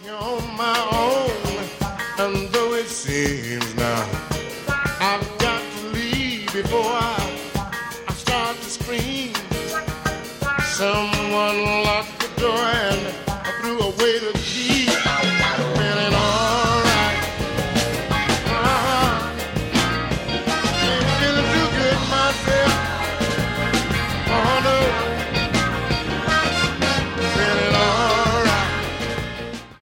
On my own, and though it seems now I've got to leave before I start to scream. Someone locked the door and threw away the